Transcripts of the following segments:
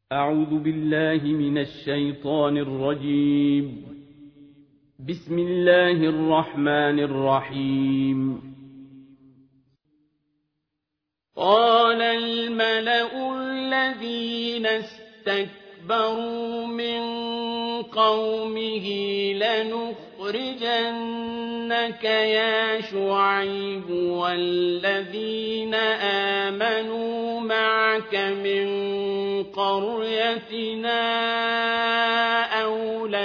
أعوذ بالله من الشيطان الرجيم. بسم الله الرحمن الرحيم. قال الملأ الذين استكبروا من قومه لنخرجنك يا شعيب والذين آمنوا معك من قريتنا أو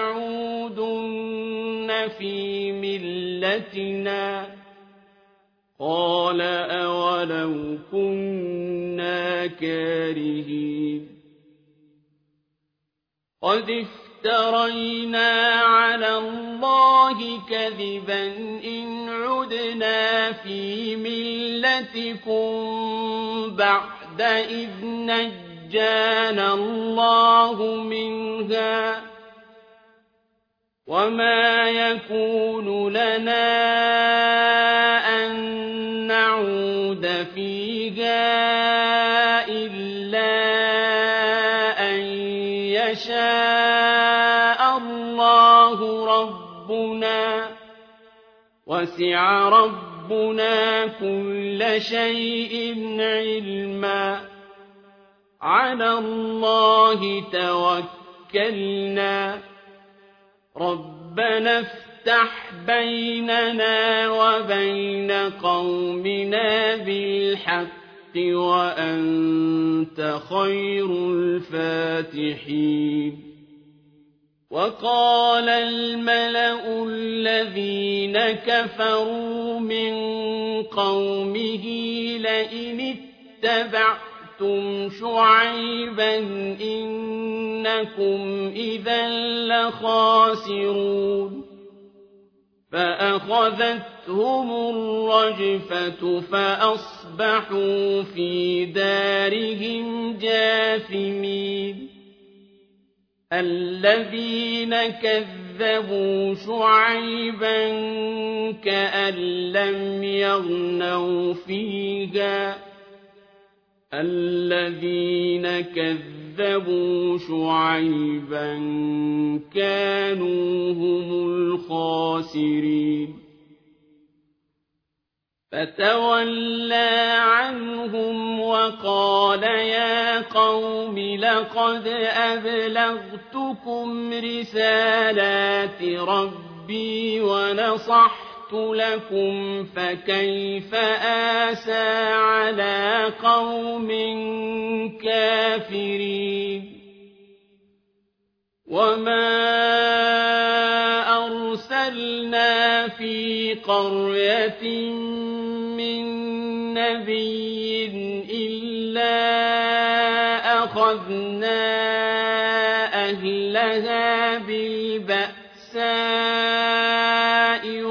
لتعودن في ملتنا قال أولو كنا كارهين قد افترينا على الله كذبا إن عدنا في ملتكم بعد إذ نجانا الله منها وما يكون لنا أن نعود فيها إلا أن يشاء الله ربنا وسع ربنا كل شيء علما على الله توكلنا ربنا افتح بيننا وبين قومنا بالحق وأنت خير الفاتحين وقال الملأ الذين كفروا من قومه لئن اتبعتم شعيبا إنكم إذا لخاسرون فأخذتهم الرجفة فأصبحوا في دارهم جاثمين الذين كذبوا شعيبا كأن لم يغنوا فيها الذين كذبوا شعيبا كانوا هم الخاسرين فتولى عنهم وقال يا قوم لقد أبلغتكم رسالات ربي ونصحت لكم فكيف آسى على قوم كافرين وما أرسلنا في قرية من نبي إلا أخذنا أهلها بالبأساء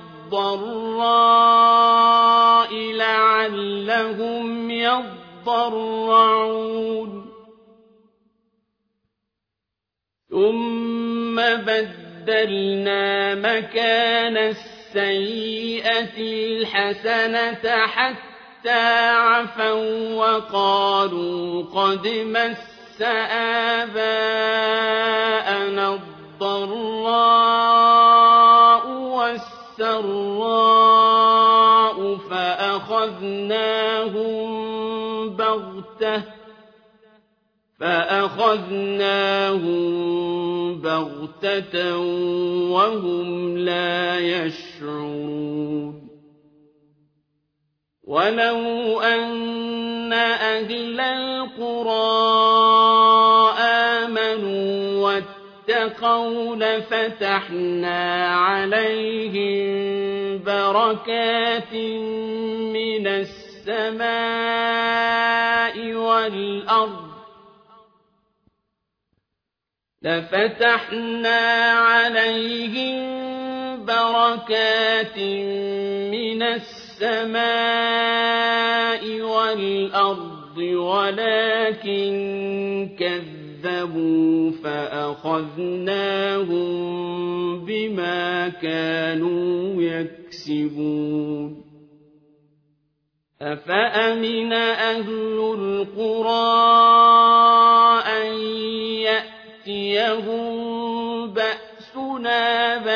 والضراء لعلهم يضرعون ثم بدلنا مكان السيئة الحسنة حتى عفوا وقالوا قد مس آباءنا الضراء والسراء فأخذناهم بغتة وهم لا يشعرون ولو أن أهل القرى آمنوا واتقوا لفتحنا عليهم بركات من السماء والأرض ولكن كذبوا فأخذناهم بما كانوا يكسبون أفأمن أهل القرى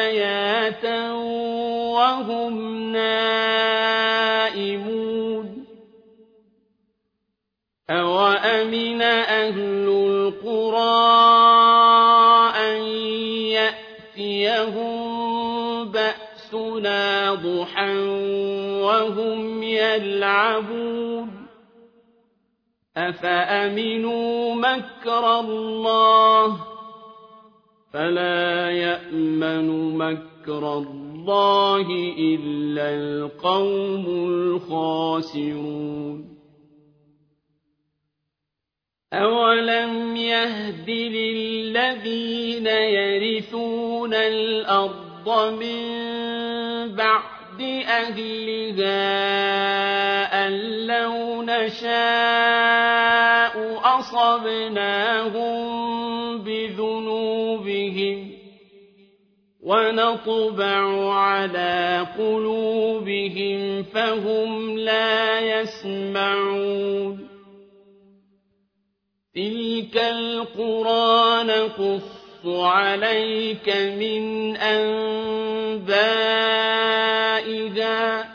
بياتا وهم نائمون أوأمن أهل القرى أن يأتيهم بأسنا ضحى وهم يلعبون أفأمنوا مكر الله فلا يأمن مكر الله إلا القوم الخاسرون أولم يهد للذين يرثون الأرض من بعد أهلها أن لو نشاء أصبناهم بذنوبهم ونطبع على قلوبهم فهم لا يسمعون تلك القرى نقص عليك من أنبائها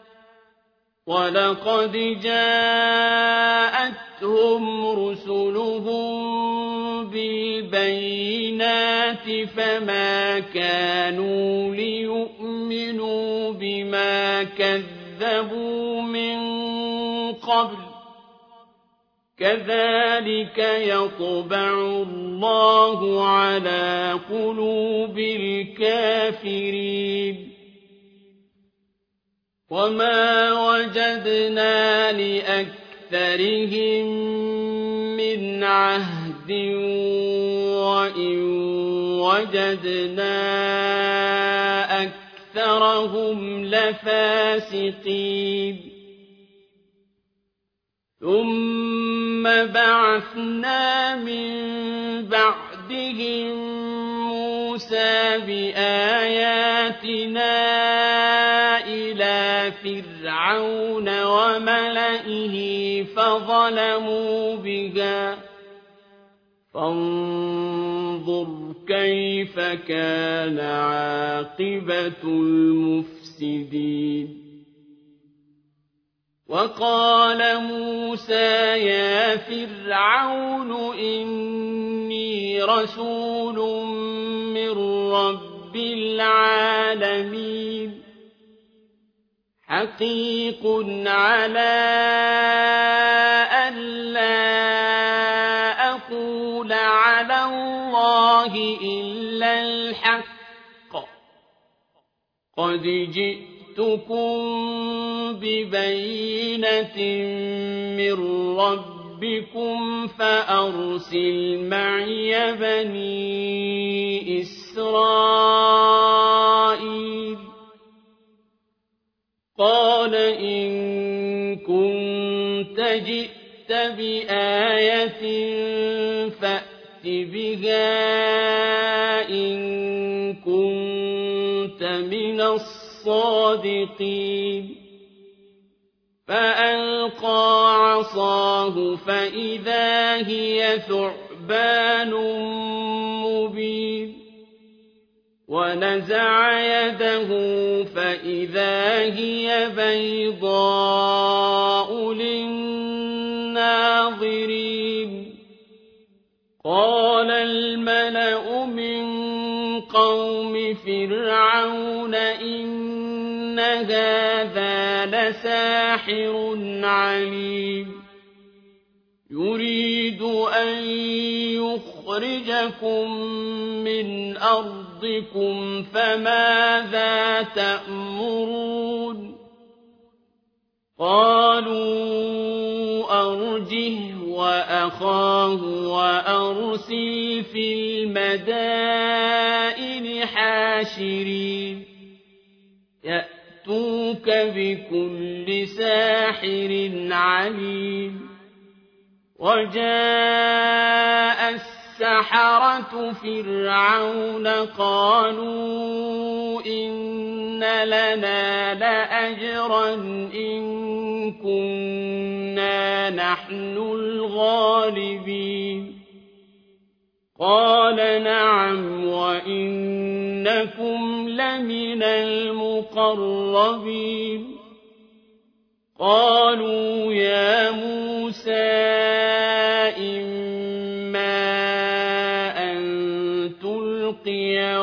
ولقد جاءتهم رسلهم بالبينات فما كانوا ليؤمنوا بما كذبوا من قبل كذلك يطبع الله على قلوب الكافرين وما وجدنا لأكثرهم من عهد وإن وجدنا أكثرهم لفاسقين ثم بعثنا من بعدهم موسى بآياتنا إلى فرعون وملئه فظلموا بها فانظر كيف كان عاقبة المفسدين وقال موسى يا فرعون إني رسول من رب العالمين حقيق على ألا أقول على الله إلا الحق قد جئتكم ببينة من ربكم فأرسل معي بني إسرائيل قال إن كنت جئت بآية فأت بها إن كنت من الصادقين فألقى عصاه فإذا هي ثعبان مبين ونزع يده فإذا هي بيضاء للناظرين قال الملأ من قوم فرعون إن هذا لساحر عليم يريد أن يخرجكم من أرضكم فماذا تأمرون قالوا أرجه وأخاه وأرسل في المدائن حاشرين يأتوك بكل ساحر عليم وجاء السحرة فرعون قالوا إن لنا لأجرا إن كنا نحن الغالبين قال نعم وإنكم إنكم لمن المقربين قالوا يا موسى إما أن تلقي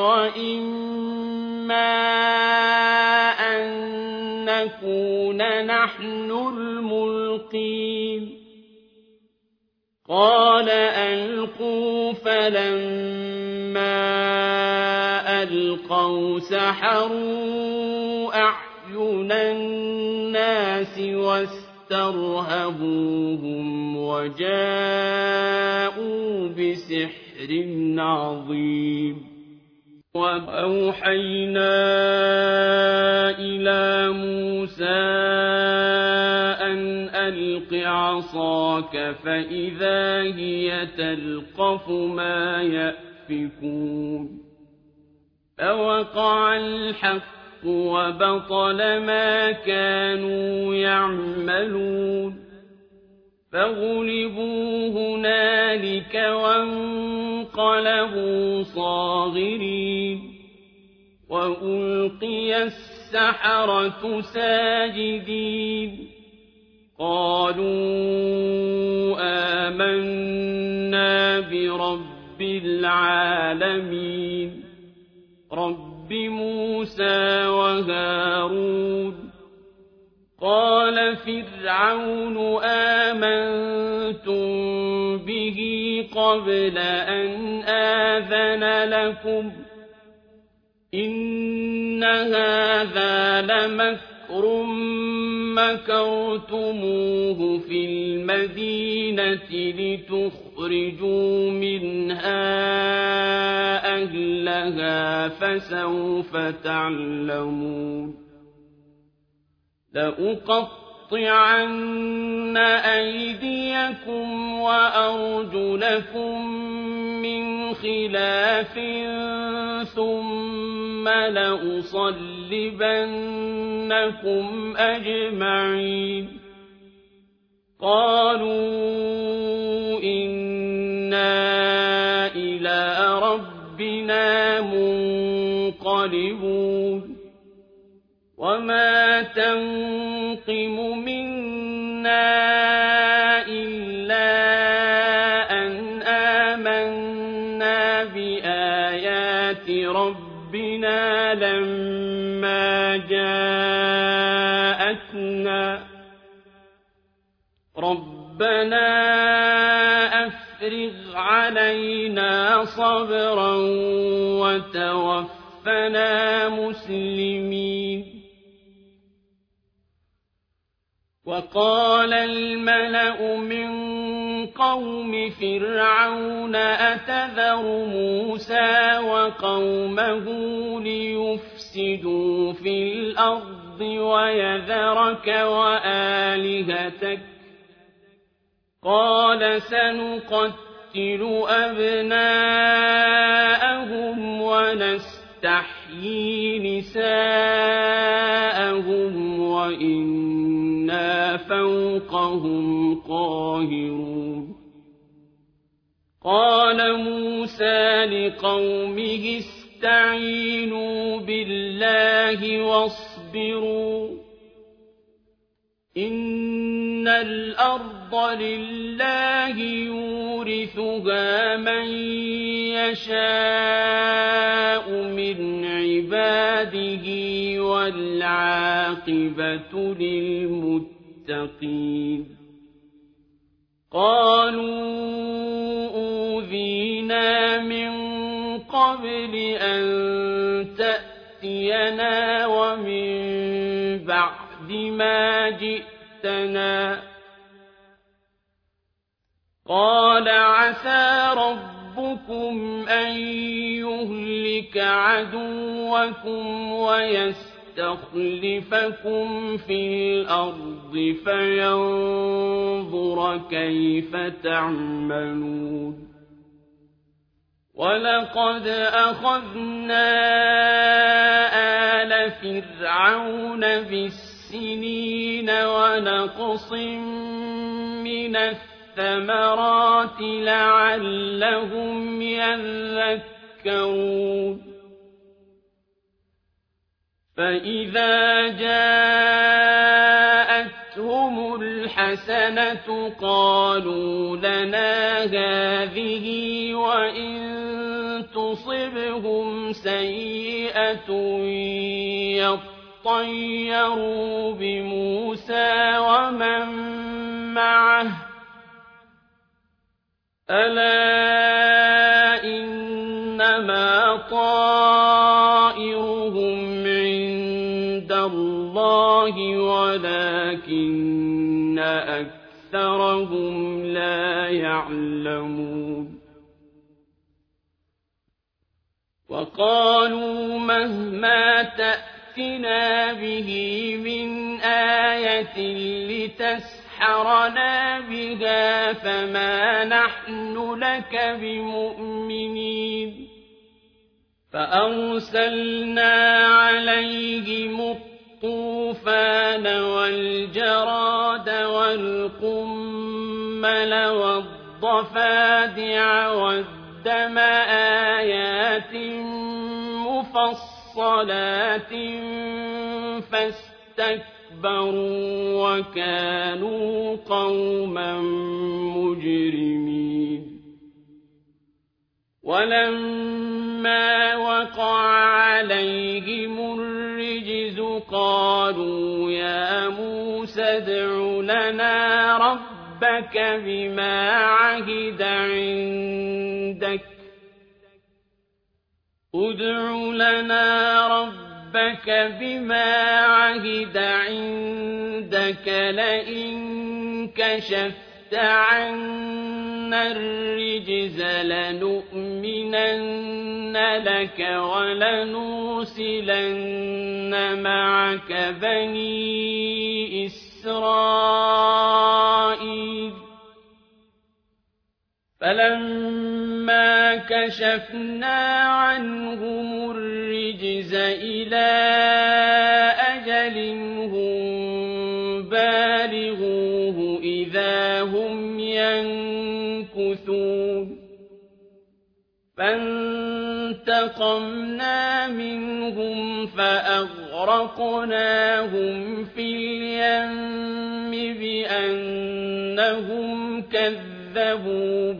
وإما أن نكون نحن الملقين قال ألقوا فلما ألقوا سحروا أعين الناس واسترهبوهم وجاءوا بسحر عظيم وأوحينا إلى موسى أن ألق عصاك فإذا هي تلقف ما يأفكون فوقع الحق وبطل ما كانوا يعملون فغلبوا هنالك وانقلبوا صاغرين وألقي السحرة ساجدين قالوا آمنا برب العالمين رب موسى وهارون قال فرعون آمنتم به قبل أن آذن لكم إن هذا لمكر مكرتموه في المدينة لتخرجوا منها أهلها فسوف تعلمون لأقطعن أيديكم وأرجلكم من خلاف ثم لأصلبنكم أجمعين قالوا إنا إلى ربنا منقلبون وما تنقم منا إلا أن آمنا بآيات ربنا لما جاءتنا ربنا أفرغ علينا صبرا وتوفنا مسلمين وقال الملأ من قوم فرعون أتذر موسى وقومه ليفسدوا في الأرض ويذرك وآلهتك قال سنقتل أبناءهم ونستحيي نساءهم وإنا فوقهم قاهرون قال موسى لقومه استعينوا بالله واصبروا إن الأرض لله يورثها من يشاء من عباده والعاقبة للمتقين قالوا أوذينا من قبل أن تأتينا ومن بعد ما جئتنا قال عسى ربكم أن يهلك عدوكم ويستخلفكم في الأرض فينظر كيف تعملون ولقد أخذنا آل فرعون بالسنين ونقص من الثمرات لعلهم يذكرون فإذا جاءتهم الحسنة قالوا لنا هذه وإن تصبهم سيئة يطيروا بموسى ومن معه ألا إنما طائرهم عند الله ولكن أكثرهم لا يعلمون وقالوا مهما تأتنا به من آية لتسحرنا بها فما نحن لك بمؤمنين فأرسلنا عليهم الطوفان والجراد والقمل والضفادع والدم آيات مفصلات فاستكبروا وكانوا قوما مجرمين ولما وقع عليهم الرجز قالوا يا موسى ادع لنا ربك بما عهد عندك ادع لنا ربك بما عهد عندك لئن كشفت عنا الرجز لنؤمنن لك ولنرسلن معك بني إسرائيل فلما كشفنا عنهم الرجز إلى أجل هم بالغوه إذا هم ينكثون فانتقمنا منهم فأغرقناهم في اليم بأنهم كذبوا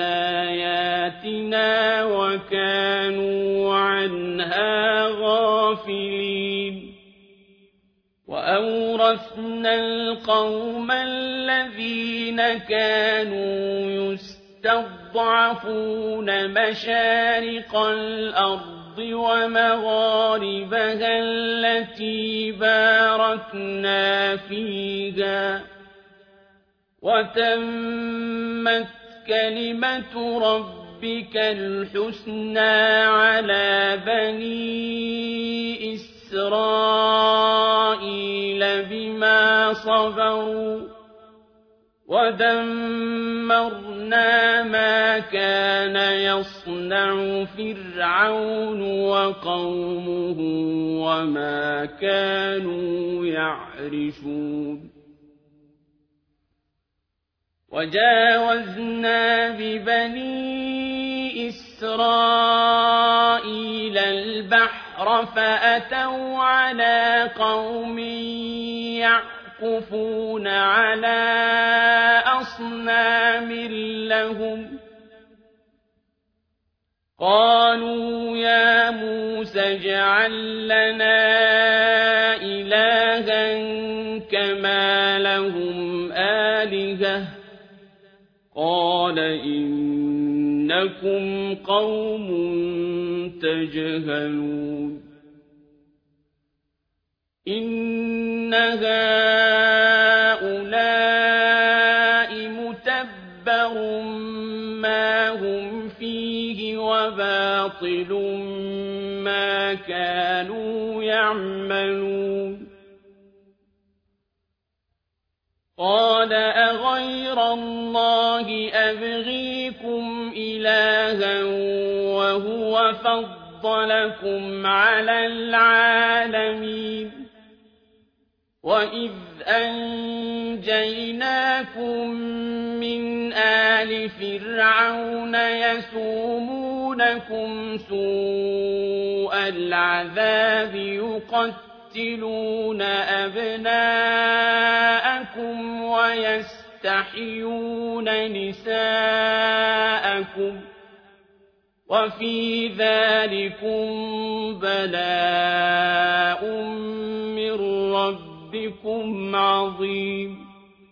بآياتنا وكانوا عنها غافلين وأورثنا القوم الذين كانوا يستضعفون مشارق الأرض ومغاربها التي باركنا فيها وتمت كلمة ربك الحسنى على بني إسرائيل بما صبروا ودمرنا ما كان يصنع فرعون وقومه وما كانوا يعرشون وجاوزنا ببني إسرائيل البحر فأتوا على قوم يعكفون على أصنام لهم قالوا يا موسى اجعل لنا إلها كما لهم آلهة قال إنكم قوم تجهلون إن هؤلاء متبر ما هم فيه وباطل ما كانوا يعملون قال أغير الله أبغيكم إلها وهو فضلكم على العالمين وإذ أنجيناكم من آل فرعون يسومونكم سوء العذاب يقتلون تقتلون أبناءكم ويستحيون نساءكم وفي ذلكم بلاء من ربكم عظيم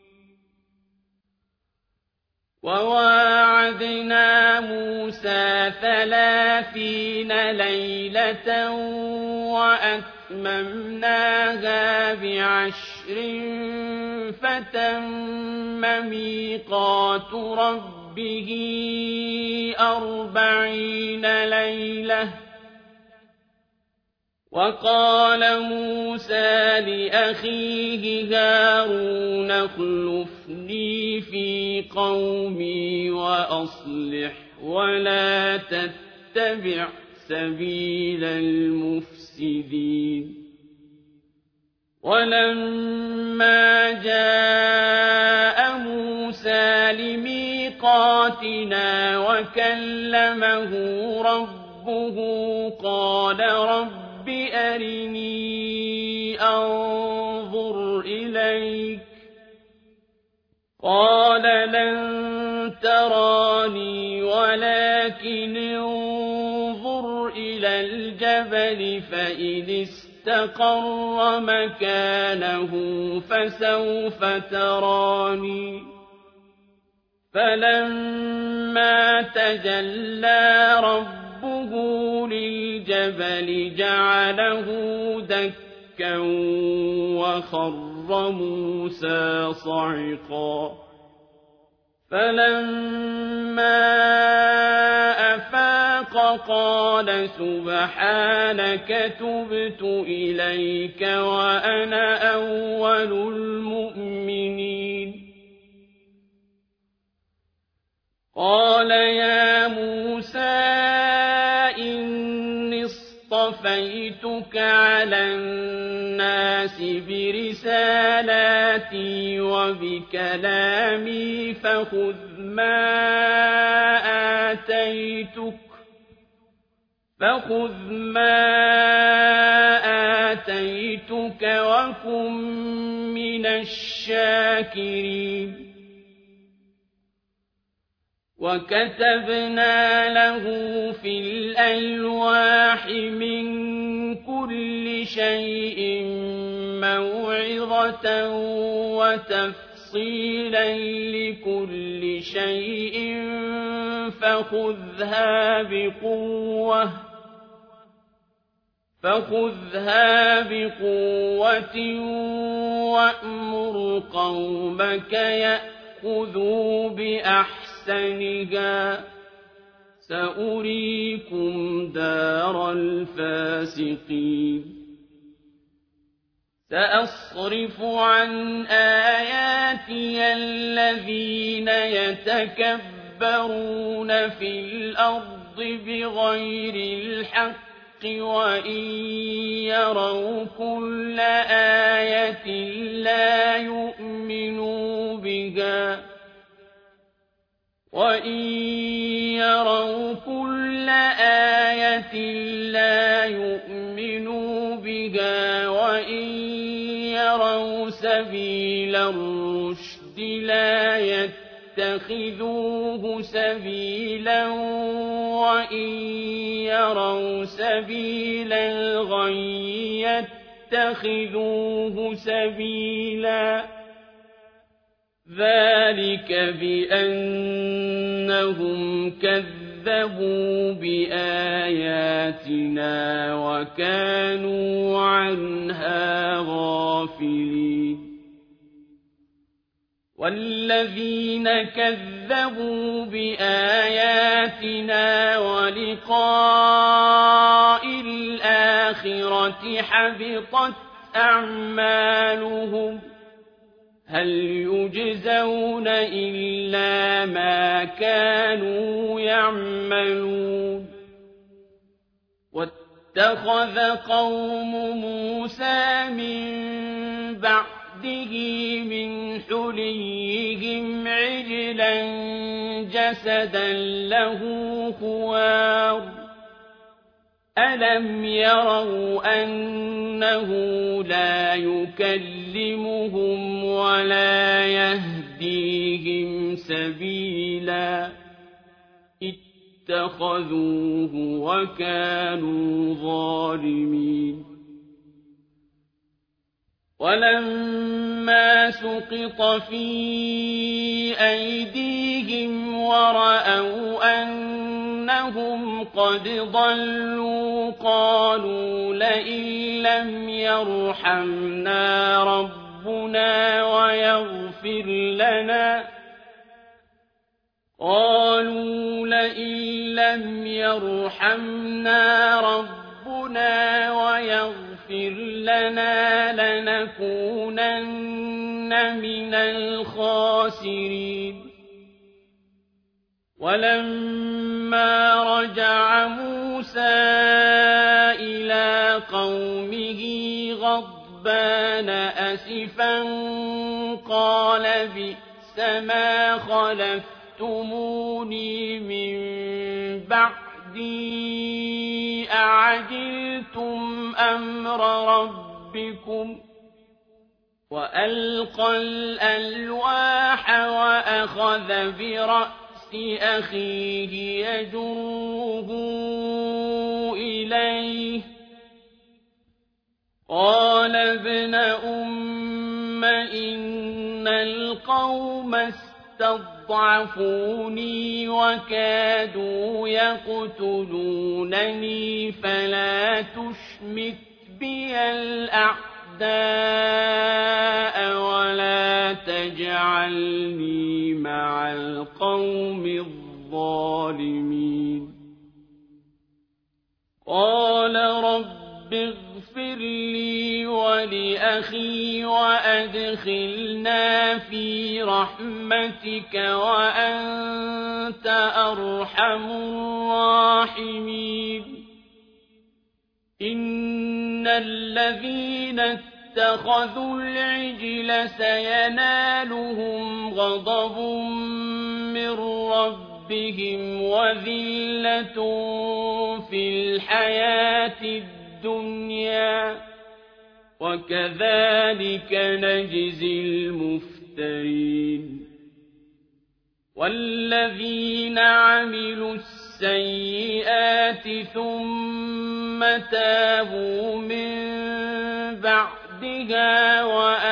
وواعدنا موسى 30 ليلة وأتممناها ب10 فتم ميقات ربه 40 ليلة وقال موسى لأخيه هارون اخلفني في قومي وأصلح ولا تتبع سبيل المفسدين ولما جاء موسى لميقاتنا وكلمه ربه قال رب أرني أنظر إليك قال لن تراني ولكن انظر إلى الجبل فإن استقر مكانه فسوف تراني فلما تجلى ربه للجبل جعله دكا وخر موسى صعقا فلما أفاق قال سبحانك تبت إليك وأنا أول المؤمنين قال يا موسى إني اصطفيتك على الناس برسالاتي وبكلامي فخذ ما آتيتك وكن من الشاكرين وكتبنا له في الألواح من كل شيء موعظة وتفصيلا لكل شيء فخذها بقوة وأمر قومك يأخذوا بأحسنها سأريكم دار الفاسقين سأصرف عن آياتي الذين يتكبرون في الأرض بغير الحق وإن يروا كل آية لا يؤمنوا بها وإن يروا كل آية لا يؤمنوا بها وإن يروا سبيل الرشد لا يتخذوه سبيلا وإن يروا سبيل الغي يتخذوه سبيلا ذلك بأنهم كذبوا بآياتنا وكانوا عنها غافلين والذين كذبوا بآياتنا ولقاء الآخرة حبطت أعمالهم هل يجزون إلا ما كانوا يعملون واتخذ قوم موسى من بعده من حليهم عجلا جسدا له خوار أَلَمْ يَرَوْا أَنَّهُ لَا يُكَلِّمُهُمْ وَلَا يَهْدِيهِمْ سَبِيلًا اتَّخَذُوهُ وَكَانُوا ظَالِمِينَ وَلَمَّا سُقِطَ فِي أَيْدِيهِمْ وَرَأَوْا أَنَّهُمْ قَدْ ضَلُّوا قَالُوا لَئِن لَّمْ يَرْحَمْنَا رَبُّنَا وَيَغْفِرْ لَنَا لَنَكُونَنَّ مِنَ الْخَاسِرِينَ وَلَمَّا رَجَعَ مُوسَىٰ إِلَىٰ قَوْمِهِ غَضْبَانَ أَسِفًا قَالَ بِئْسَمَا خَلَفْتُمُونِي مِن بَعْدِي أَعَجِلْتُمْ أَمْرَ رَبِّكُمْ وَأَلْقَى الْأَلْوَاحَ وَأَخَذَ بِرَأْسِ أَخِيهِ يَجُرُّهُ إِلَيْهِ قَالَ ابْنَ أُمَّ إِنَّ الْقَوْمَ اسْتَضْعَفُونِي وَكَادُوا يَقْتُلُونَنِي فَلَا تُشْمِتْ بِيَ الْأَعْدَاءَ وَلَا تَجْعَلْنِي مَعَ الْقَوْمِ الظَّالِمِينَ قَالَ رَبِّ اغْفِرْ لِي وَلِأَخِي وَأَدْخِلْنَا فِي رَحْمَتِكَ وَأَنتَ أَرْحَمُ الرَّاحِمِينَ إِنَّ الَّذِينَ اتَّخَذُوا الْعِجْلَ سَيَنَالُهُمْ غَضَبٌ مِّن رَّبِّهِمْ وَذِلَّةٌ فِي الْحَيَاةِ الدُّنْيَا ۚ وَكَذَٰلِكَ نَجْزِي الْمُفْتَرِينَ وَالَّذِينَ عَمِلُوا السَّيِّئَاتِ ثُمَّ تَابُوا مِن بَعْدِهَا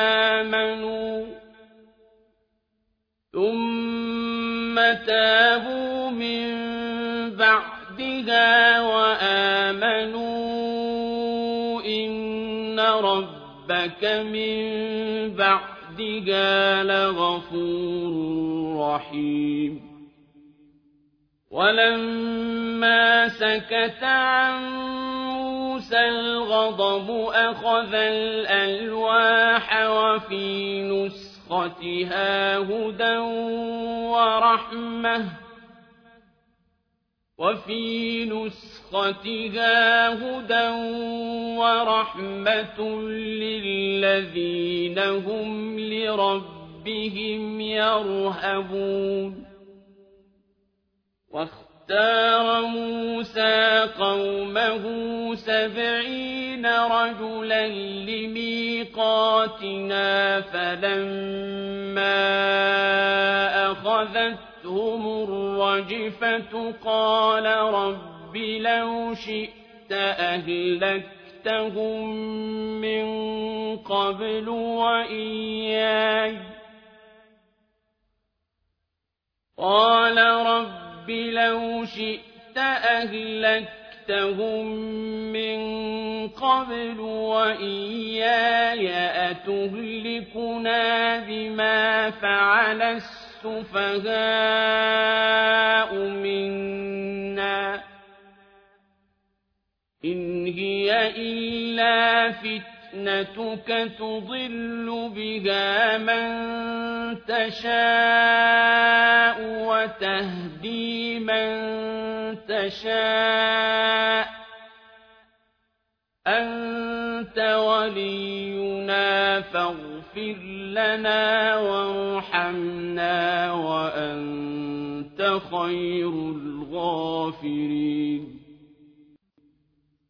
وَآمَنُوا إِنَّ رَبَّكَ مِن بَعْدِهَا لَغَفُورٌ رَّحِيمٌ وَلَمَّا سَكَتَ عَن مُّوسَى الْغَضَبُ أَخَذَ الْأَلْوَاحَ وَفِي نُسْخَتِهَا هُدًى وَرَحْمَةٌ لِّلَّذِينَ هُمْ لِرَبِّهِمْ يَرْهَبُونَ واختار موسى قومه 70 رجلا لميقاتنا فلما أخذتهم الرجفة قال رب لو شئت أهلكتهم من قبل وإياي قال رب لو شئت أهلكتهم من قبل وإياي أتهلكنا بما فعل السفهاء منا إن هي إلا فتنتك تضل بها من تشاء وتهدي من تشاء أنت ولينا فاغفر لنا وارحمنا وأنت خير الغافرين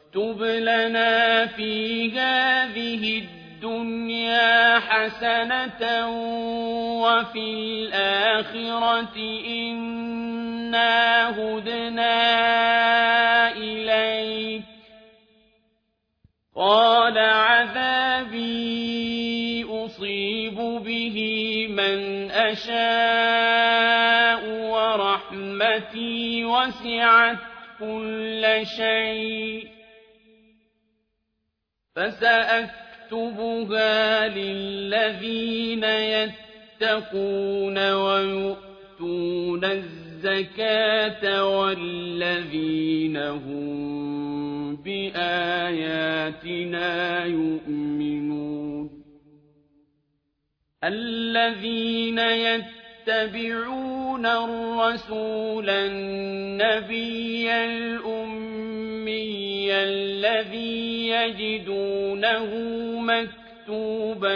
واكتب لنا في هذه الدنيا حسنة وفي الآخرة إنا هدنا إليك قال عذابي أصيب به من أشاء ورحمتي وسعت كل شيء فسأكتبها للذين يتقون ويؤتون الزكاة والذين هم بآياتنا يؤمنون الذين يتبعون الرسول النبي الأمي الذي يجدونه مكتوبا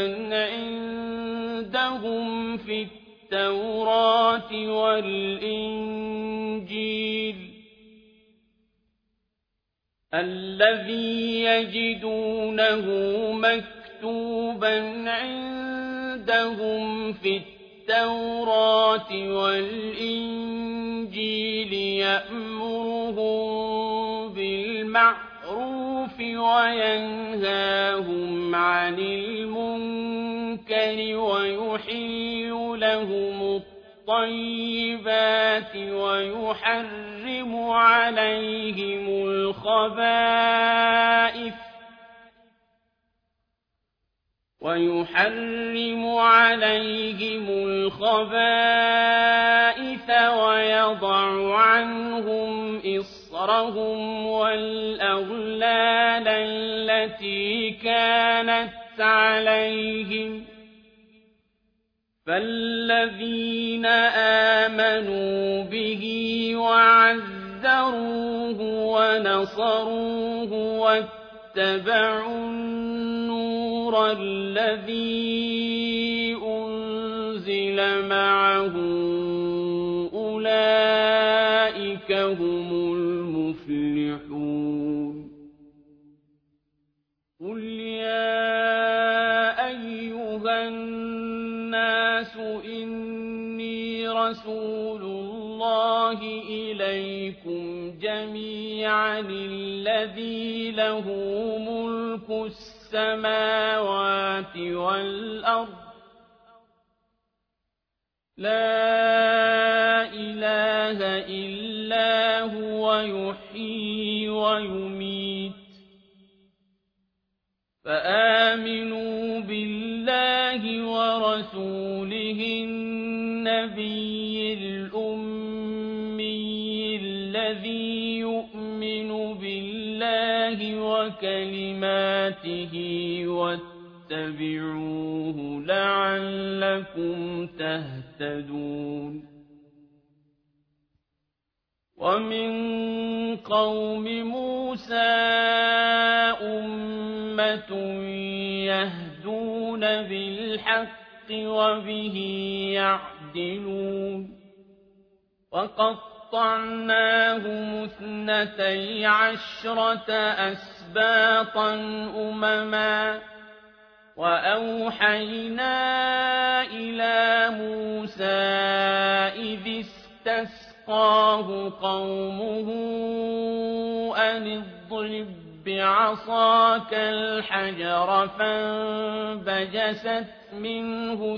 عندهم في التوراة والإنجيل يأمرهم بالمعروف وينهاهم عن المنكر ويحل لهم الطيبات ويحرم عليهم الخبائث ويضع عنهم إصرهم والأغلال التي كانت عليهم فالذين آمنوا به وعزروه ونصروه واتبعوا النور الذي أنزل معه أولئك هم المفلحون قل يا أيها الناس إني رسول الله إليكم جميعا الذي له ملك السماوات والأرض لا إله إلا هو يحيي ويميت فآمنوا بالله ورسوله النبي الأمي الذي يؤمن بالله وكلماته واتبعوه لعلكم تهتدون ومن قوم موسى أمة يهدون بالحق وبه يعدلون وقطعناهم 12 أسباطا أمما وأوحينا إلى موسى إذ استسقاه قومه أن اضرب بعصاك الحجر فانبجست منه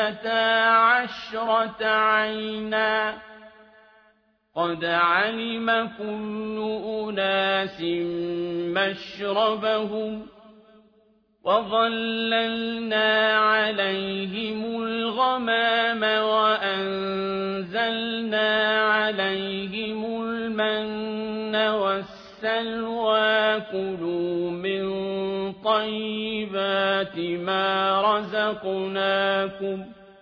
12 عينا قد علم كل أناس مشربهم وظللنا عليهم الغمام وأنزلنا عليهم المن والسلوى كلوا من طيبات ما رزقناكم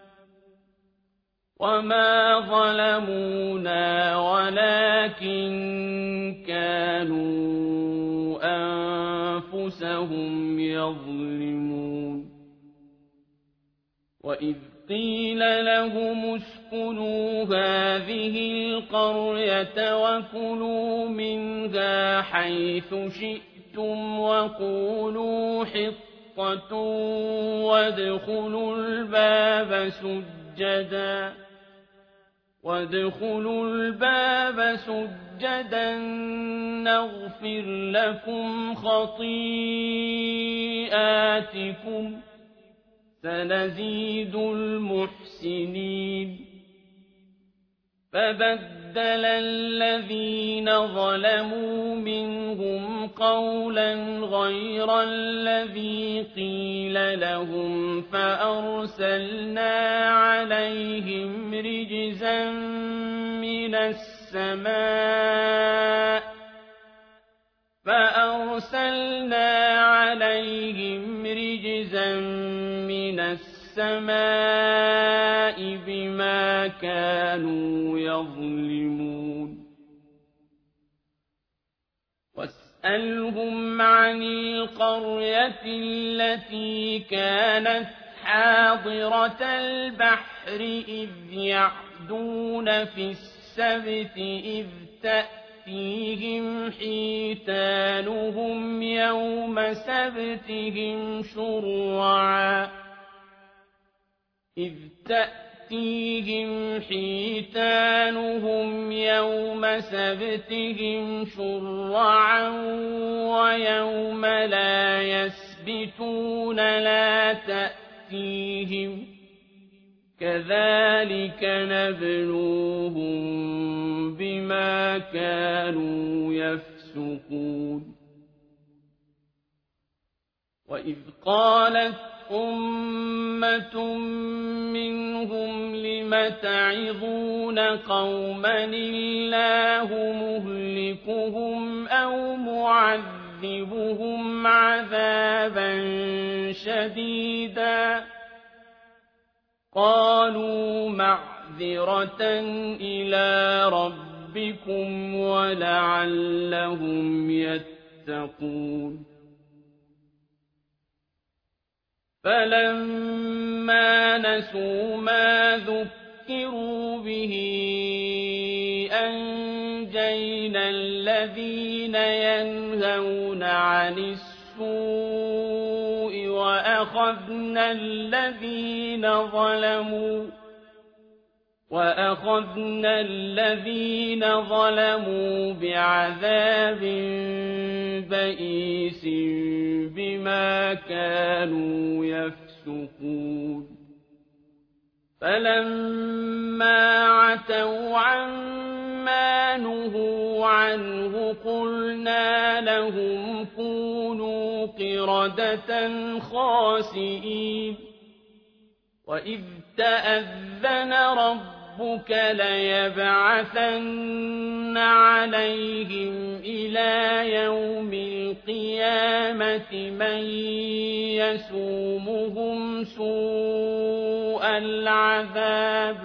وما ظلمونا ولكن كانوا أنفسهم يظلمون وإذ قيل لهم اسكنوا هذه القرية وكلوا منها حيث شئتم شئتم وقولوا حطة وادخلوا الباب سجدا نغفر لكم خطيئاتكم سنزيد المحسنين فبدل الذين ظلموا منهم قولا غير الذي قيل لهم فأرسلنا عليهم رجزا من السماء بما كانوا يظلمون واسألهم عن القرية التي كانت حاضرة البحر إذ يعدون في السبت إذ تأتيهم حيتانهم يوم سبتهم شرعا ويوم لا يسبتون لا تأتيهم كذلك نبلوهم بما كانوا يفسقون وإذ قالت أمة منهم لم تعظون قوما الله مهلكهم أو معذبهم عذابا شديدا قالوا معذرة إلى ربكم ولعلهم يتقون فلما نسوا ما ذكروا به أنجينا الذين ينهون عن السوء وأخذنا الذين ظلموا بعذاب بئيس بما كانوا يفسقون فلما عتوا عما نهوا عنه قلنا لهم كونوا قردة خاسئين وإذ تأذن ربك ليبعثن عليهم إلى يوم القيامة من يسومهم سوء العذاب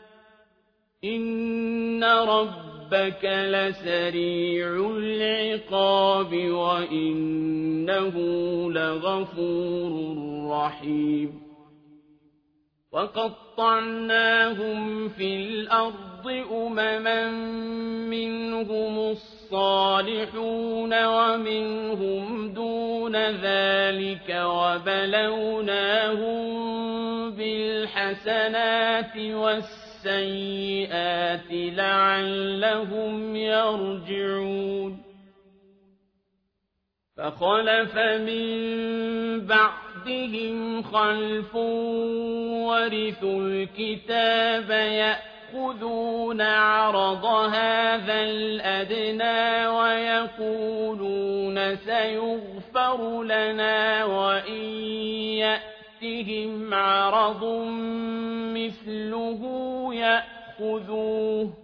إن ربك لسريع العقاب وإنه لغفور رحيم وقطعناهم في الأرض أمما منهم الصالحون ومنهم دون ذلك وبلوناهم بالحسنات والسيئات لعلهم يرجعون فخلف من بعدهم خلف ورثوا الكتاب يأخذون عرض هذا الأدنى ويقولون سيغفر لنا وإن يأتهم عرض مثله يأخذوه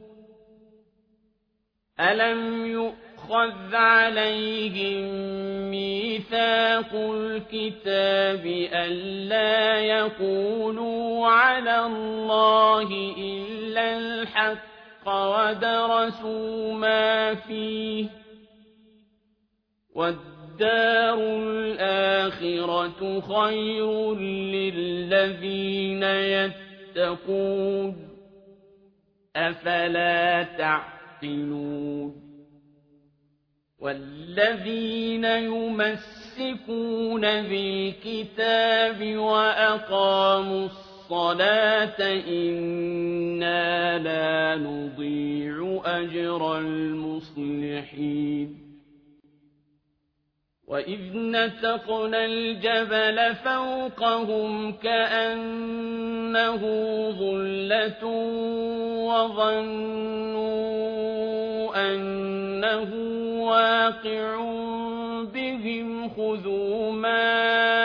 ألم يؤخذ عليهم ميثاق الكتاب ألا يقولوا على الله إلا الحق ودرسوا ما فيه والدار الآخرة خير للذين يتقون أفلا تعقلون والذين يمسكون بالكتاب وأقاموا الصلاة إنا لا نضيع أجر المصلحين وإذ نتقنا الجبل فوقهم كأنه ظلة وظنوا أنه واقع بهم خذوا ما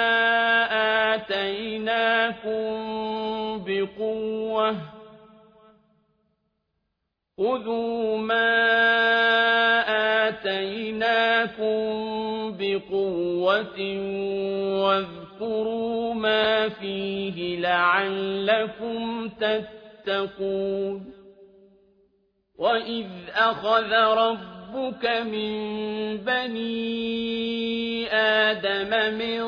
آتيناكم بقوة واذكروا ما فيه لعلكم تتقون وإذ أخذ ربك من بني آدم من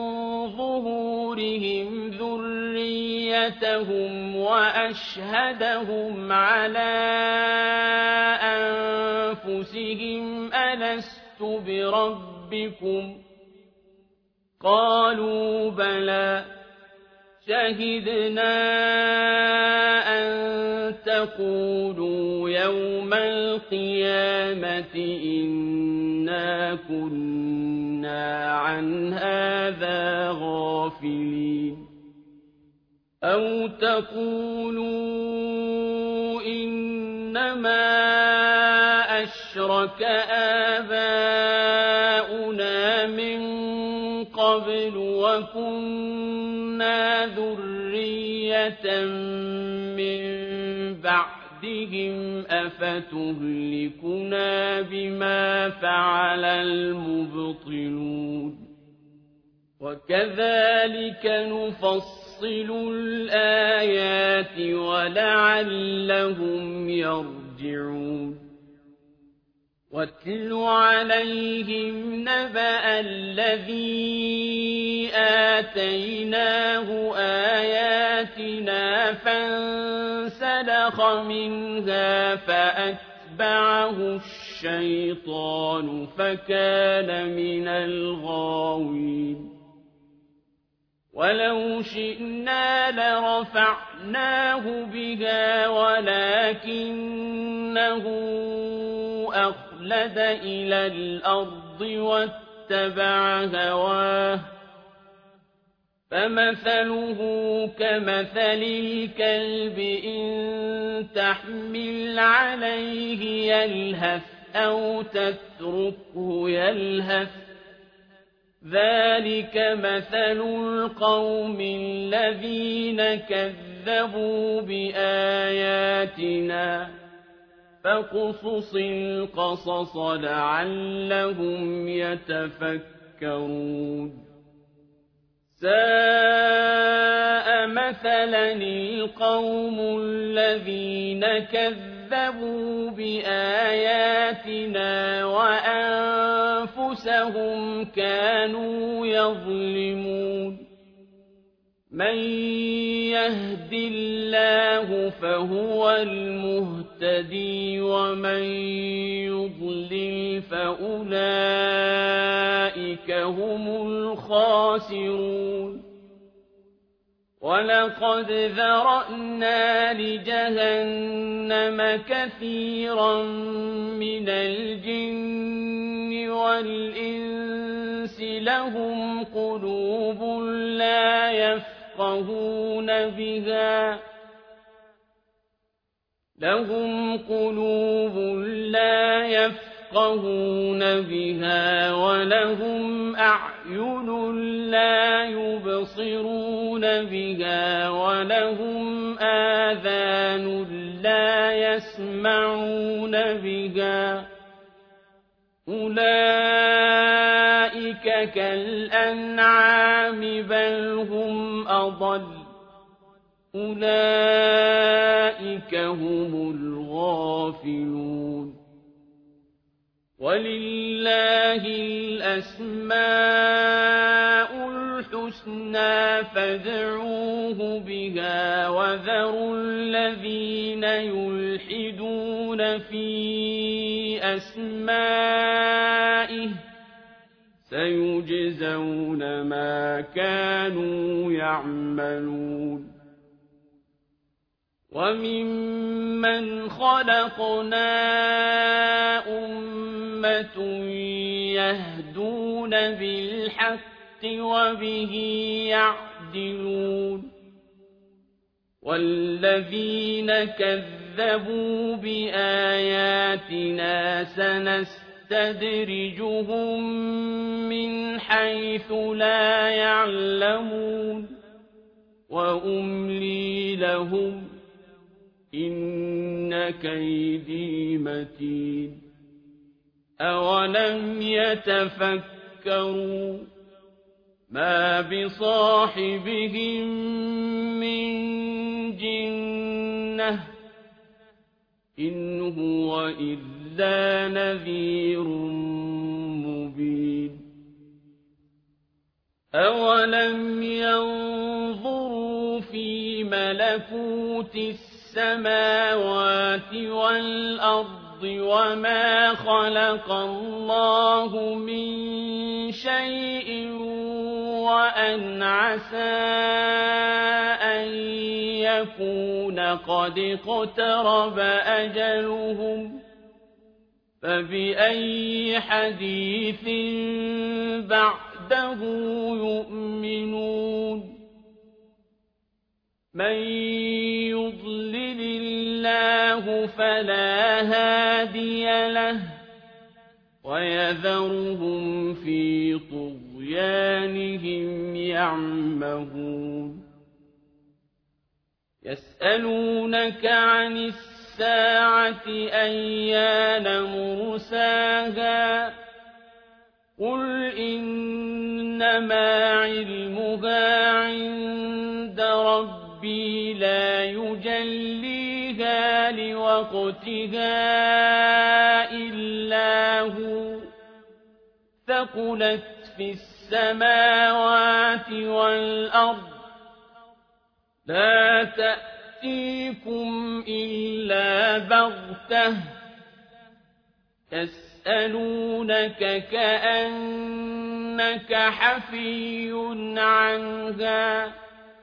ظهورهم ذريتهم وأشهدهم على أنفسهم ألست بربكم قالوا بلى شهدنا أن تقولوا يوم القيامة إنا كنا عن هذا غافلين أو تقولوا إنما أشرك آباؤنا من قبل وكنا ذرية من بعدهم أفتهلكنا بما فعل المبطلون وكذلك نفصل الآيات ولعلهم يرجعون واتل عليهم نبأ الذي آتيناه آياتنا فانسلخ منها فأتبعه الشيطان فكان من الغاوين ولو شئنا لرفعناه بها ولكنه أخلد إلى الأرض واتبع هواه فمثله كمثل الكلب إن تحمل عليه يلهث أو تتركه يلهث ذلك مثل القوم الذين كذبوا بآياتنا فاقصص القصص لعلهم يتفكرون ساء مثلا القوم الذين كذبوا بآياتنا وأنفسهم كانوا يظلمون من يهد الله فهو المهتدي ومن يضلل فأولئك هم الخاسرون ولقد ذرأنا لجهنم كثيرا من الجن والإنس لهم قلوب لا يفقهون بها ولهم أعين لا يبصرون بها ولهم آذان لا يسمعون بها أولئك كالأنعام بل هم أضل أولئك هم الغافلون ولله الأسماء الحسنى فادعوه بها وذروا الذين يلحدون في بأسمائه سيجزون ما كانوا يعملون وممن خلقنا أمة يهدون بالحق وبه يعدلون والذين كذبوا بآياتنا سنستدرجهم من حيث لا يعلمون وأملي لهم إن كيدي متين أولم يتفكروا ما بصاحبهم من جنة إن هو إلا نذير مبين أولم ينظروا في ملكوت السماوات والأرض وما خلق الله من شيء وأن عسى أن يكون قد اقترب أجلهم فبأي حديث بعده يؤمنون من يضلل الله فلا هادي له ويذرهم في طغيانهم يعمهون يسألونك عن الساعة أيان مرساها قل إنما علمها عند ربي لا يجليها لوقتها إلا هو ثقلت في السماوات والأرض لا تأتيكم إلا بغتة يسألونك كأنك حفي عنها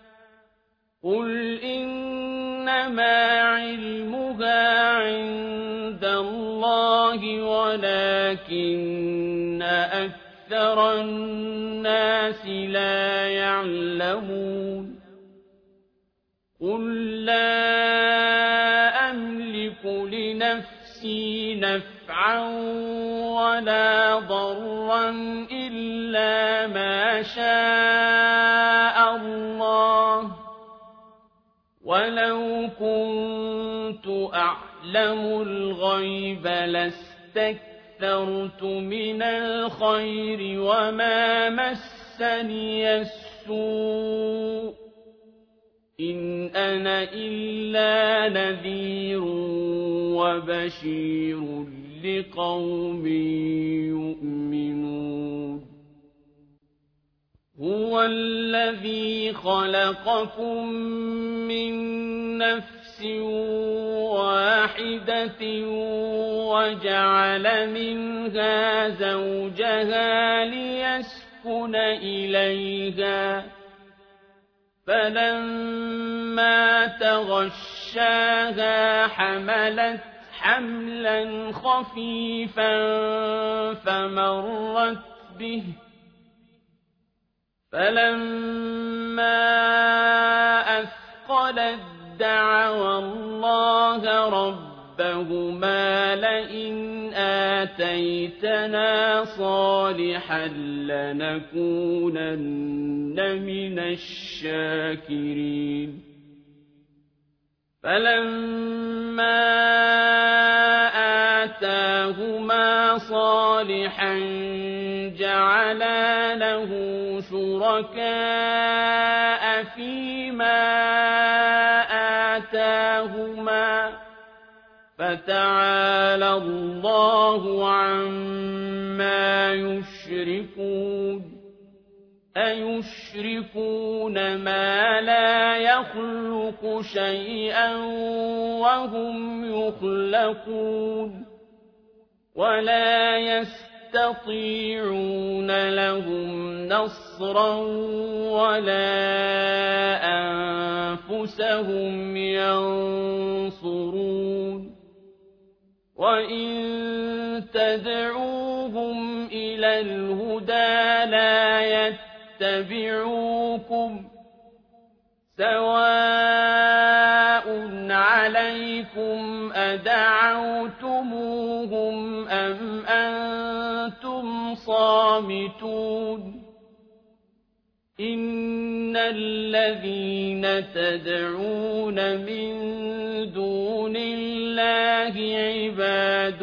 قل إنما علمها عند الله ولكن أكثر الناس لا يعلمون قل لا أملك لنفسي نفعا ولا ضرا إلا ما شاء الله ولو كنت أعلم الغيب لاستكثرت من الخير وما مسني السوء إن أنا إلا نذير وبشير لقوم يؤمنون هو الذي خلقكم من نفس واحدة وجعل منها زوجها ليسكن إليها فلما تغشاها حملت حملا خفيفا فمرت به فلما أثقلت دعوا الله ربهما لئن آتيتنا صالحا لنكونن من الشاكرين فلما آتاهما صالحا جعلا له شركاء فيما آتاهما فتعالى الله عما يشركون أيشركون ما لا يخلق شيئا وهم يخلقون ولا يستطيعون لهم نصرا ولا أنفسهم ينصرون وإن تدعوهم إلى الهدى لا يتبعوكم سواء عليكم أدعوتموهم أم أنتم صامتون إن الذين تدعون من دون الله عباد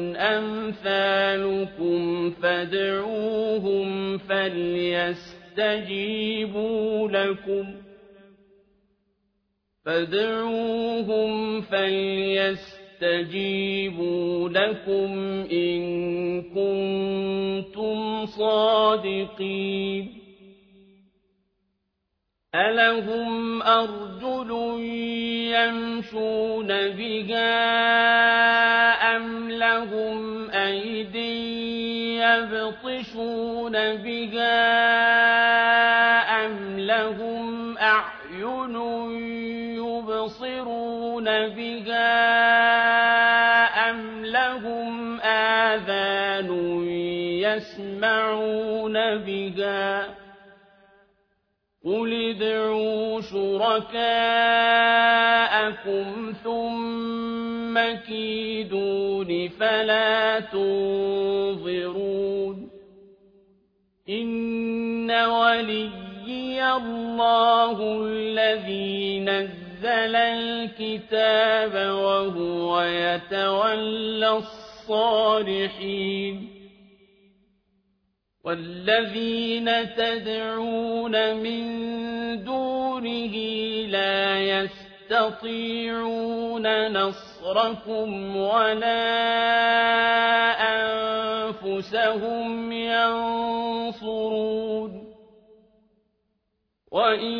أمثالكم فادعوهم فليستجيبوا لكم إن كنتم صادقين ألهم أرجل يمشون بها أم لهم أيد يبطشون بها أم لهم أعين يبصرون بها أم لهم آذان يسمعون بها قل ادعوا شركاءكم ثم كيدون فلا تنظرون إن وليي الله الذي نزل الكتاب وهو يتولى الصالحين والذين تدعون من دونه لا يستطيعون نصركم ولا أنفسهم ينصرون وإن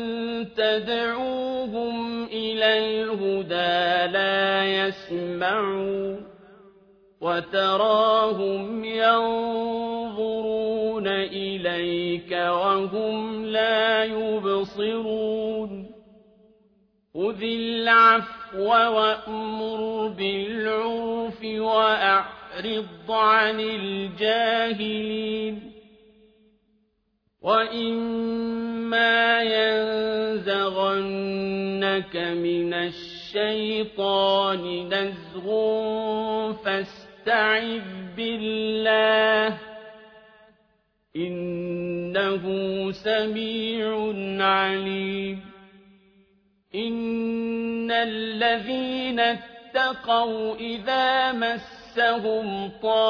تدعوهم إلى الهدى لا يسمعون وتراهم ينظرون إليك وهم لا يبصرون خذ العفو وأمر بالعرف وأعرض عن الجاهلين وإما ينزغنك من الشيطان نزغ فاستعذ بالله إنه سميع عليم إن الذين اتقوا إذا مسهم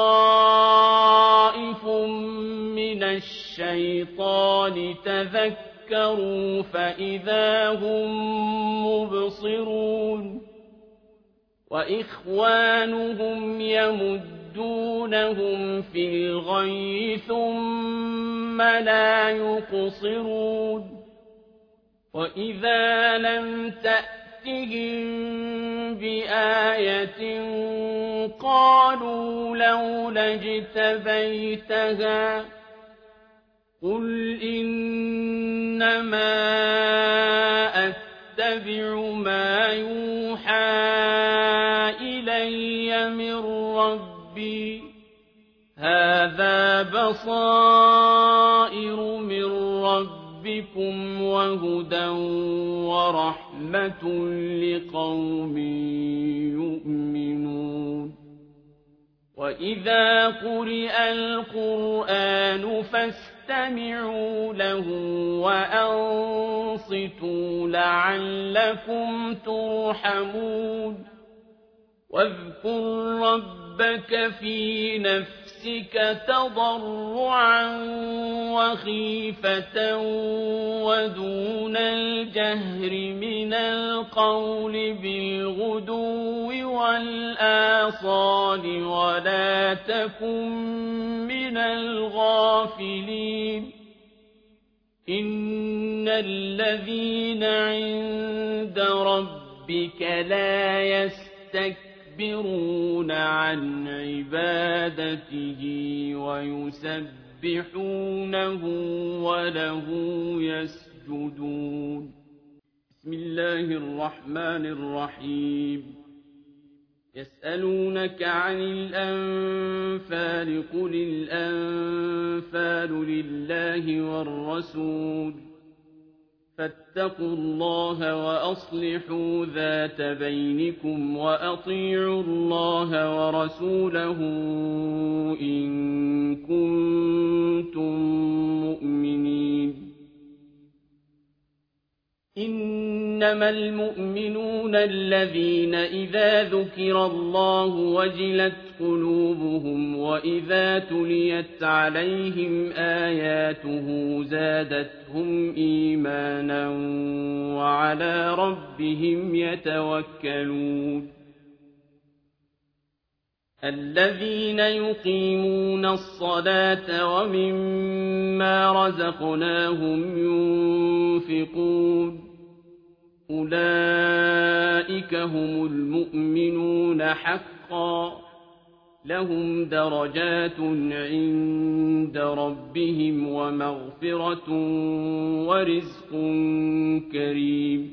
طائف من الشيطان تذكروا فإذا هم مبصرون وإخوانهم يمدونهم في الغي ثم لا يقصرون وإذا لم تأتهم بآية قالوا لولا اجتبيتها قل إنما أتبع ما يوحى إلي من ربي هذا بصائر من ربكم وهدى ورحمة لقوم يؤمنون وإذا قرئ القرآن فاستمعوا له وأنصتوا لعلكم ترحمون واذكر ربك في نفسك تضرعا وخيفة ودون الجهر من القول بالغدو والآصال ولا تكن من الغافلين إن الذين عند ربك لا يستكبرون يستكبرون عن عبادته ويسبحونه وله يسجدون. بسم الله الرحمن الرحيم. يسألونك عن الأنفال قل الأنفال لله والرسول فاتقوا الله وأصلحوا ذات بينكم وأطيعوا الله ورسوله إن كنتم مؤمنين. إنما المؤمنون الذين إذا ذكر الله وجلت قلوبهم وإذا تليت عليهم آياته زادتهم إيمانا وعلى ربهم يتوكلون. الذين يقيمون الصلاة ومما رزقناهم ينفقون أولئك هم المؤمنون حقا لهم درجات عند ربهم ومغفرة ورزق كريم.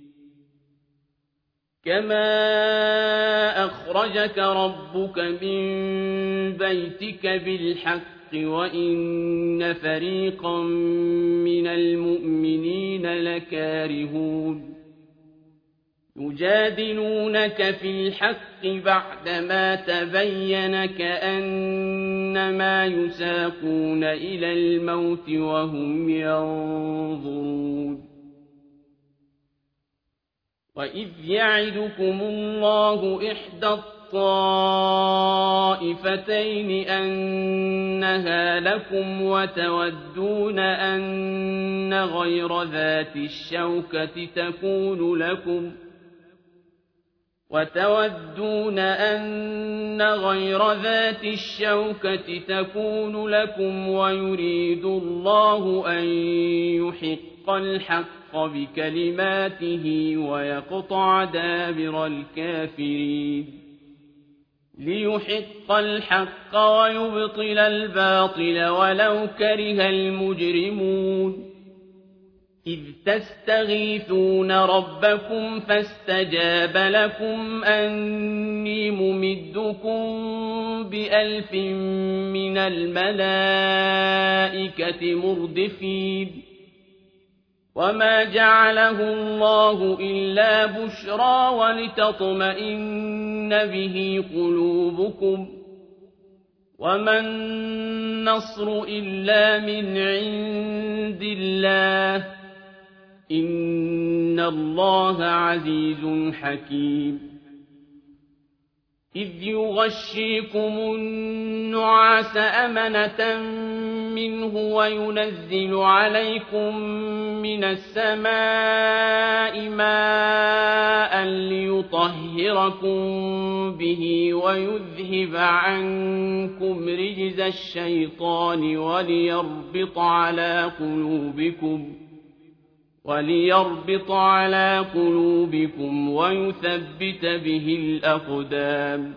كما أخرجك ربك من بيتك بالحق وإن فريقا من المؤمنين لكارهون يجادلونك في الحق بعدما تبين كأنما يساقون إلى الموت وهم ينظرون. وإذ يعدكم الله إحدى الطائفتين أنها لكم وتودون أن غير ذات الشوكة تكون لكم ويريد الله أن يحق الحق بكلماته ويقطع دابر الكافرين. ليحق الحق ويبطل الباطل ولو كره المجرمون. إذ تستغيثون ربكم فاستجاب لكم أني ممدكم ب1000 من الملائكة مردفين. وما جعله الله إلا بشرى ولتطمئن به قلوبكم وما النصر إلا من عند الله إن الله عزيز حكيم. إذ يغشيكم النعاس أمنة منه وينزل عليكم من السماء ماء ليطهركم به ويذهب عنكم رجز الشيطان وليربط على قلوبكم ويثبت به الأقدام.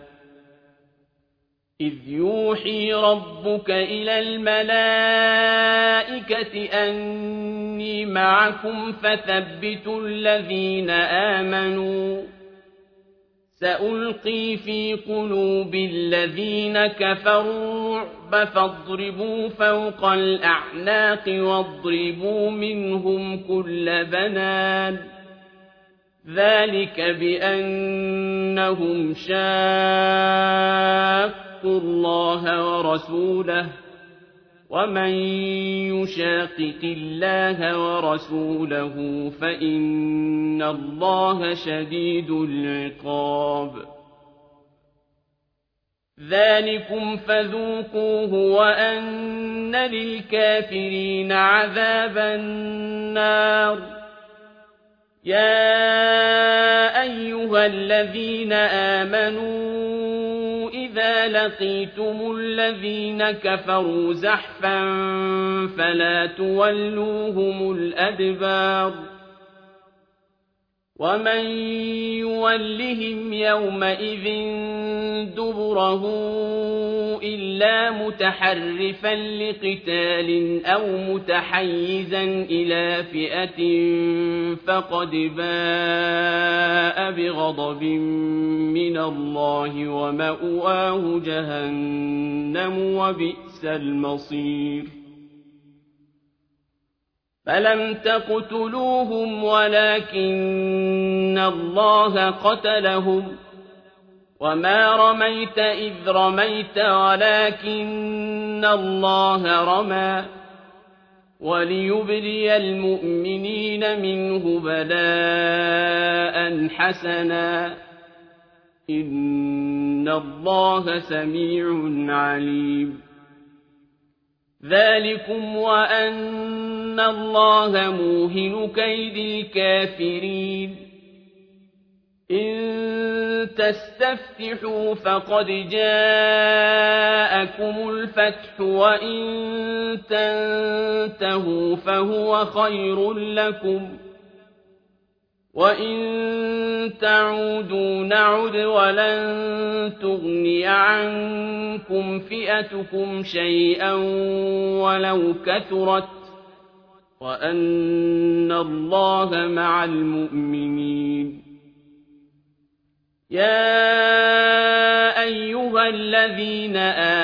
إذ يوحي ربك إلى الملائكة أني معكم فثبتوا الذين آمنوا سألقي في قلوب الذين كفروا الرعب فاضربوا فوق الأعناق واضربوا منهم كل بنان. ذلك بأنهم شاقوا الله ورسوله ومن يشاقق الله ورسوله فإن الله شديد العقاب. ذلكم فذوقوه وأن للكافرين عذاب النار. يا أيها الذين آمنوا إذا لقيتم الذين كفروا زحفا فلا تولوهم الأدبار. ذلكم بأنكم كرهتم الحياة الدنيا وحرص الآخرة فتزينوا منها. وما جعل الله لباس الحر إلا لباس. وَلِبَاسُ الْجَنَّةِ خَيْرٌ مِّنَ الْمَسْكَنِ الَّذِي كُنتُمْ فِيهِ. ومن يولهم يومئذ دبره إلا متحرفا لقتال أو متحيزا إلى فئة فقد باء بغضب من الله ومأواه جهنم وبئس المصير فلم تقتلوهم ولكن الله قتلهم وما رميت إذ رميت ولكن الله رمى وليبلي المؤمنين منه بلاء حسنا إن الله سميع عليم ذلكم وأن الله موهن كيد الكافرين إن تستفتحوا فقد جاءكم الفتح وإن تنتهوا فهو خير لكم وإن تعودوا نعد ولن تغني عنكم فئتكم شيئا ولو كثرت وأن الله مع المؤمنين يا أيها الذين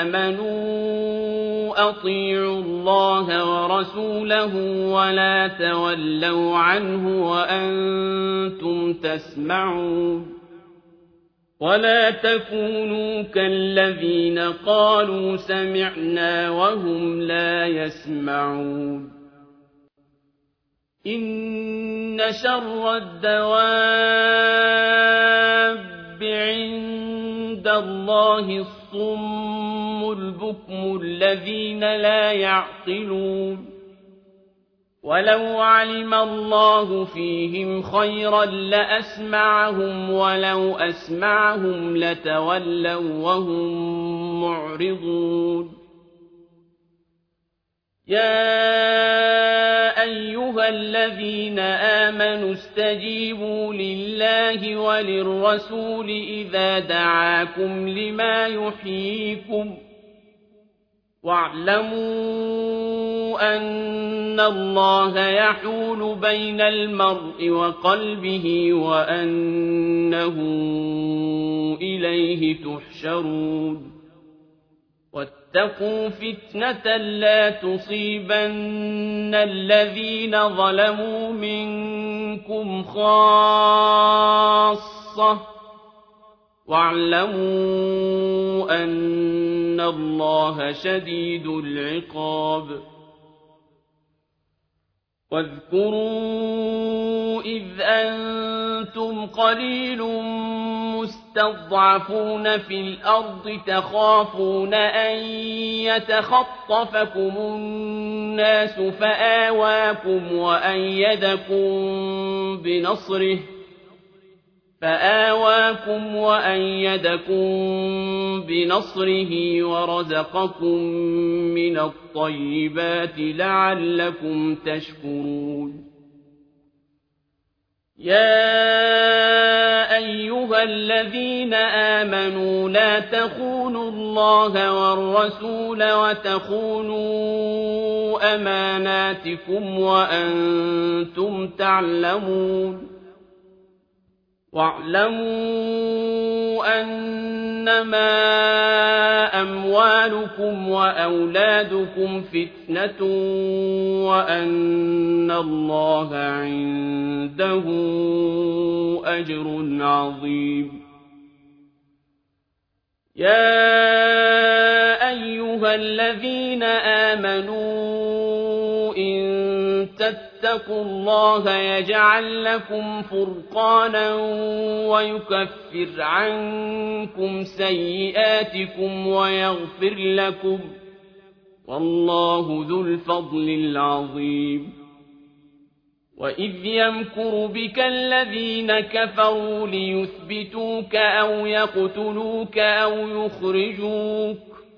آمنوا أطيعوا الله ورسوله ولا تولوا عنه وأنتم تسمعون ولا تكونوا كالذين قالوا سمعنا وهم لا يسمعون إن شر الدواب عند الله الصم البكم الذين لا يعقلون ولو علم الله فيهم خيرا لأسمعهم ولو أسمعهم لتولوا وهم معرضون يا أيها الذين آمنوا استجيبوا لله وللرسول إذا دعاكم لما يحييكم واعلموا أن الله يحول بين المرء وقلبه وأنه إليه تحشرون واتقوا فتنة لا تصيبن الذين ظلموا منكم خاصة واعلموا أن الله شديد العقاب واذكروا إذ أنتم قليل مستضعفون في الأرض تخافون أن يتخطفكم الناس فآواكم وأيدكم بنصره ورزقكم من الطيبات لعلكم تشكرون يا أيها الذين آمنوا لا تخونوا الله والرسول وتخونوا أماناتكم وأنتم تعلمون واعلموا أنما أموالكم وأولادكم فتنة وأن الله عنده أجر عظيم يا أيها الذين آمنوا إن تتقوا الله يجعل لكم فرقانا ويكفر عنكم سيئاتكم ويغفر لكم والله ذو الفضل العظيم وإذ يمكر بك الذين كفروا ليثبتوك أو يقتلوك أو يخرجوك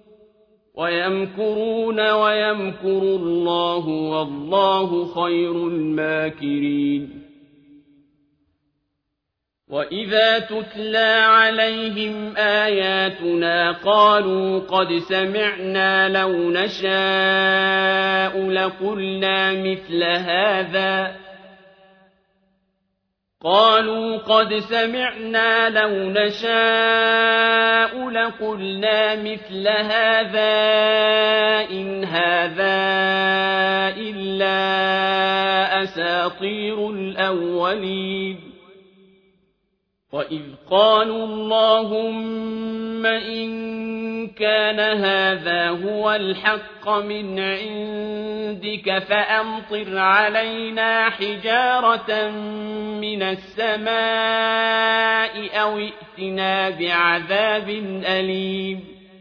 ويمكرون ويمكر الله والله خير الماكرين وَإِذَا تُتْلَىٰ عَلَيْهِمْ آيَاتُنَا قَالُوا قَدْ سَمِعْنَا لَوْ نَشَاءُ لَقُلْنَا مِثْلَ هَٰذَا إِنْ هَٰذَا إِلَّا أَسَاطِيرُ الْأَوَّلِينَ وَإِذْ قَالُوا اللَّهُمَّ إِن كَانَ هَٰذَا هُوَ الْحَقَّ مِنْ عِندِكَ فَأَمْطِرْ عَلَيْنَا حِجَارَةً مِّنَ السَّمَاءِ أَوِ ائْتِنَا بِعَذَابٍ أَلِيمٍ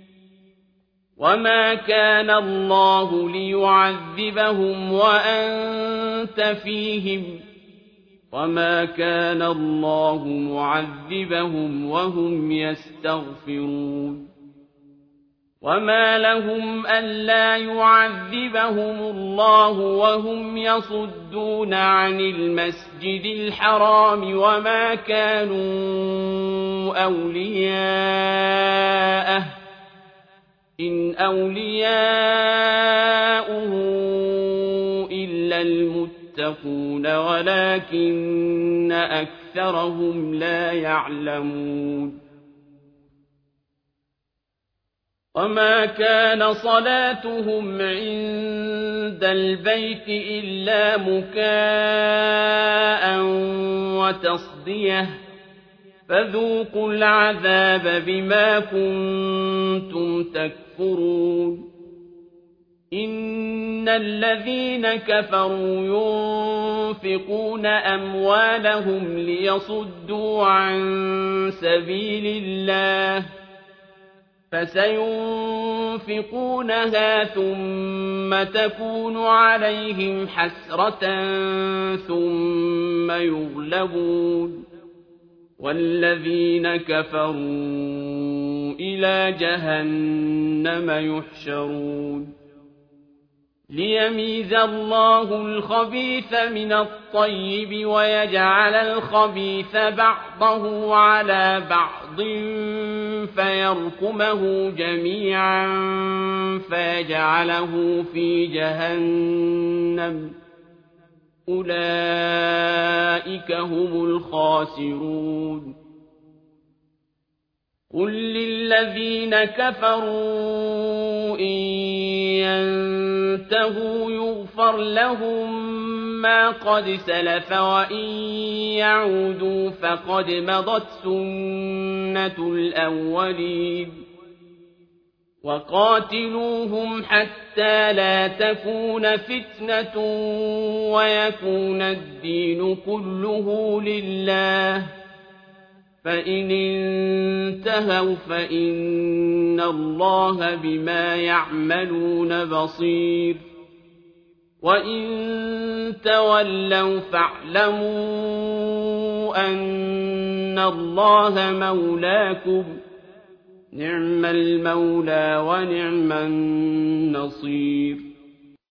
وَمَا كَانَ اللَّهُ لِيُعَذِّبَهُمْ وَأَنتَ فِيهِمْ وَمَا كَانَ اللَّهُ مُعَذِّبَهُمْ وَهُمْ يَسْتَغْفِرُونَ وَمَا لَهُمْ أَلَّا يُعَذِّبَهُمُ اللَّهُ وَهُمْ يَصُدُّونَ عَنِ الْمَسْجِدِ الْحَرَامِ وَمَا كَانُوا أَوْلِيَاءَهُ إِنْ أَوْلِيَاؤُهُ إِلَّا الْمُتَّقُونَ وَلَٰكِنَّ أَكْثَرَهُمْ لَا يَعْلَمُونَ وَمَا كَانَ صَلَاتُهُمْ عِندَ الْبَيْتِ إِلَّا مُكَاءً وَتَصْدِيَةً فَذُوقُوا الْعَذَابَ بِمَا كُنتُمْ تَكْفُرُونَ إِنَّ الَّذِينَ كَفَرُوا يُنفِقُونَ أَمْوَالَهُمْ لِيَصُدُّوا عَن سَبِيلِ اللَّهِ فَسَيُنفِقُونَهَا ثُمَّ تَكُونُ عَلَيْهِمْ حَسْرَةً ثُمَّ يُغْلَبُونَ وَالَّذِينَ كَفَرُوا إِلَىٰ جَهَنَّمَ يُحْشَرُونَ لِيَمِيزَ اللَّهُ الْخَبِيثَ مِنَ الطَّيِّبِ وَيَجْعَلَ الْخَبِيثَ بَعْضَهُ عَلَىٰ بَعْضٍ فَيَرْكُمَهُ جَمِيعًا فَيَجْعَلَهُ فِي جَهَنَّمَ أُولَٰئِكَ هُمُ الْخَاسِرُونَ قُل لِّلَّذِينَ كَفَرُوا إِن يَنتَهُوا يُغْفَرْ لَهُم مَّا قَدْ سَلَفَ وَإِن يَعُودُوا فَقَدْ مَضَتْ سُنَّةُ الْأَوَّلِينَ وَقَاتِلُوهُمْ حَتَّىٰ لَا تَكُونَ فِتْنَةٌ وَيَكُونَ الدِّينُ كُلُّهُ لِلَّهِ فَإِنِ انتَهَوْا فَإِنَّ اللَّهَ بِمَا يَعْمَلُونَ بَصِيرٌ وَإِن تَوَلَّوْا فَاعْلَمُوا أَنَّ اللَّهَ مَوْلَاكُمْ نِعْمَ الْمَوْلَىٰ وَنِعْمَ النَّصِيرُ